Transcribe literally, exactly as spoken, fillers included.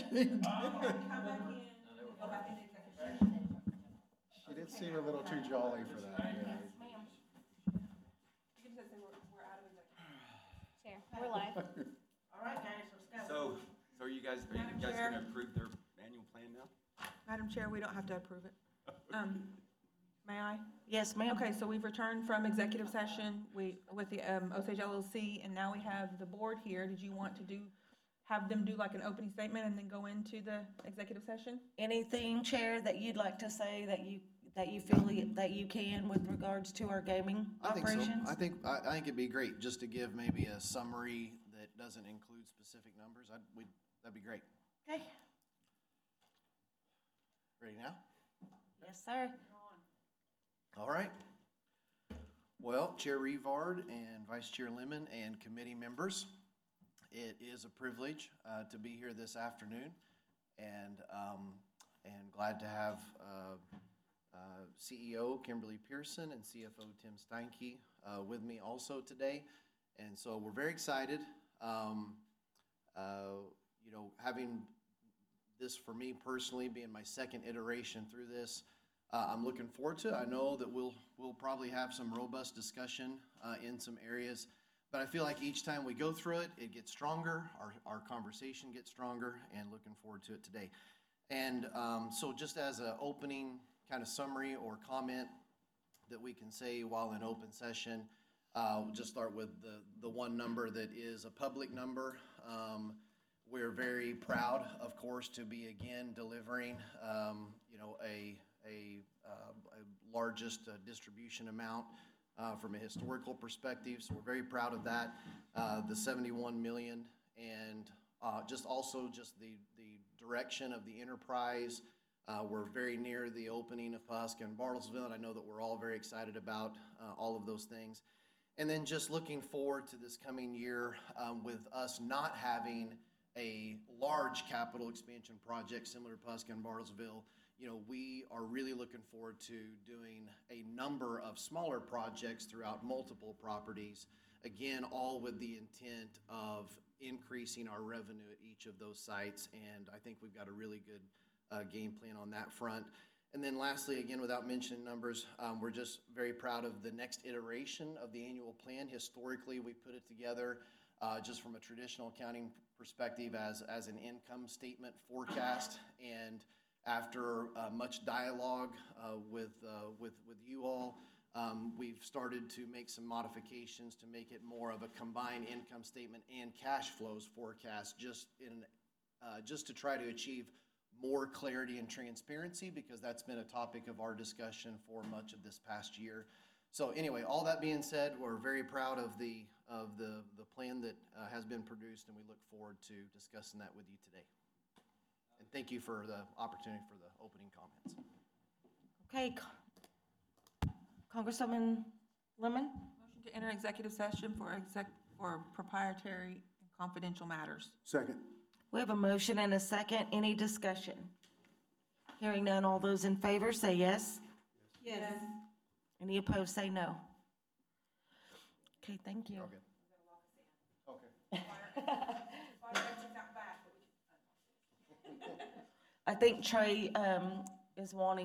didn't do Come it. back in, we'll go back into executive session. She did seem a little too jolly for that, yeah. You can just say we're, we're out of executive. Chair, we're live. All right, guys, let's go. So, so are you guys, are you Madam guys Chair. gonna approve their annual plan now? Madam Chair, we don't have to approve it. Um, may I? Yes, ma'am. Okay, so we've returned from executive session, we, with the, um, Osage L L C, and now we have the board here. Did you want to do, have them do like an opening statement and then go into the executive session? Anything, Chair, that you'd like to say that you, that you feel that you can with regards to our gaming I think so. operations? I think, I, I think it'd be great just to give maybe a summary that doesn't include specific numbers. I'd, we, that'd be great. Okay, Ready now? yes, sir. All right. Well, Chair Revard and Vice Chair Lemon and committee members, it is a privilege uh, to be here this afternoon, and um, and glad to have uh, uh, C E O Kimberly Pearson and C F O Tim Steinke uh, with me also today, and so we're very excited. Um, uh, you know, having this for me personally being my second iteration through this. Uh, I'm looking forward to it. I know that we'll we'll probably have some robust discussion uh, in some areas, but I feel like each time we go through it, it gets stronger. Our our conversation gets stronger, and looking forward to it today. And um, so, just as an opening kind of summary or comment that we can say while in open session, uh, we'll just start with the the one number that is a public number. Um, we're very proud, of course, to be again delivering, um, you know, a a, uh, a largest uh, distribution amount uh, from a historical perspective. So we're very proud of that, uh, the seventy-one million, and uh, just also just the, the direction of the enterprise. Uh, we're very near the opening of Pawhuska and Bartlesville, and I know that we're all very excited about uh, all of those things. And then just looking forward to this coming year um, with us not having a large capital expansion project similar to Pawhuska and Bartlesville. You know, we are really looking forward to doing a number of smaller projects throughout multiple properties, again, all with the intent of increasing our revenue at each of those sites, and I think we've got a really good uh, game plan on that front. And then lastly, again, without mentioning numbers, um, we're just very proud of the next iteration of the annual plan. Historically, we put it together uh, just from a traditional accounting perspective as, as an income statement forecast, and after uh, much dialogue uh, with, uh, with, with you all, um, we've started to make some modifications to make it more of a combined income statement and cash flows forecast, just, in, uh, just to try to achieve more clarity and transparency, because that's been a topic of our discussion for much of this past year. So anyway, all that being said, we're very proud of the, of the, the plan that uh, has been produced, and we look forward to discussing that with you today. And thank you for the opportunity for the opening comments. Okay, Co- Congresswoman Lemon? Motion to enter executive session for exec, for proprietary and confidential matters. Second. We have a motion and a second. Any discussion? Hearing none, all those in favor say yes. Yes. Any opposed say no. Okay, thank you. Okay. Okay. I think Trey um, is wanting